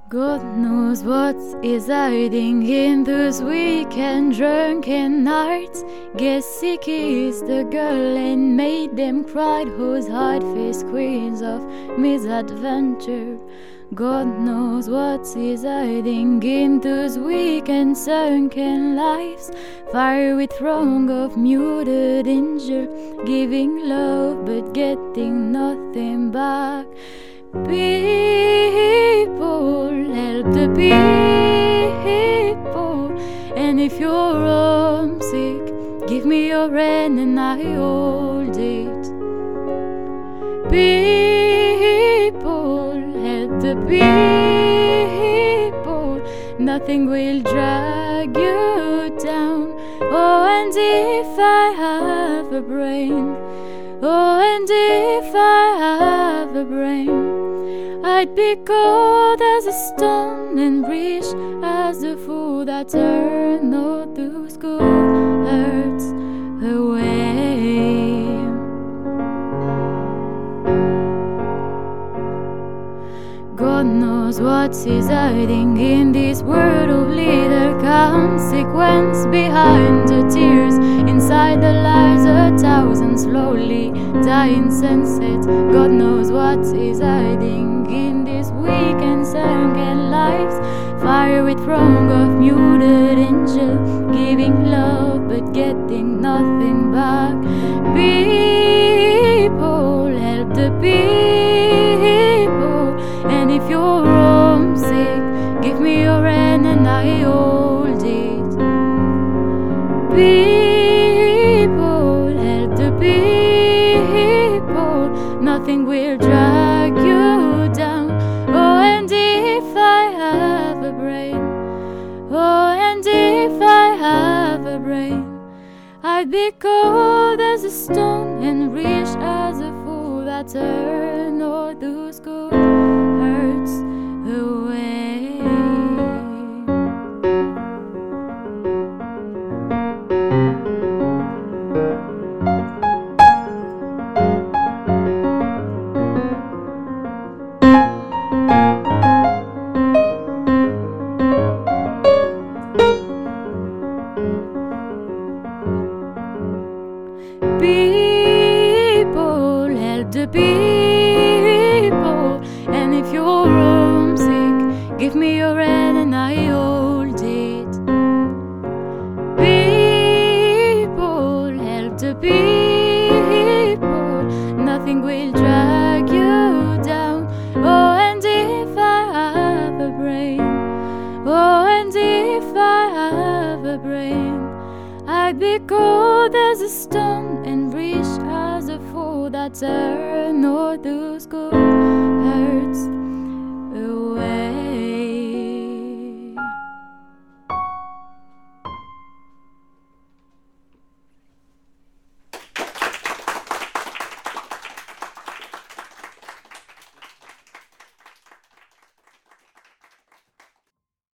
God knows what is hiding in those weak and drunken nights. Guess he kissed the girl and made them cry, whose hard-faced queens of misadventure. God knows what is hiding in those weak and sunken lives, fire with wrong of muted injure, giving love but getting nothing back. People, help the people. And if you're homesick, give me your hand and I hold it. People, help the people. Nothing will drag you down. Oh, and if I have a brain, oh, and if I have a brain, I'd be cold as a stone and rich as the fool that turned all those good hurts away. God knows what is hiding in this world of little consequence, behind the tears, inside the lies, 1,000 slowly dying sunset. God knows what is hiding in these weak and sunken lives, fire with wrong of muted angel, giving love but getting nothing back. People, help the people. And if you're homesick, give me your hand and I hold it. People, help the people. Nothing will drag you down. Oh, and if I have a brain, oh, and if I have a brain, I'd be cold as a stone and rich as a fool that turned all those good hurts away. People, help the people. And if you're homesick, give me your hand and I hold it. People, help the people. Nothing will drag you down. Oh, and if I have a brain, oh, and if I have a brain, I'd be cold as a stone and rich as a fool that turned all those good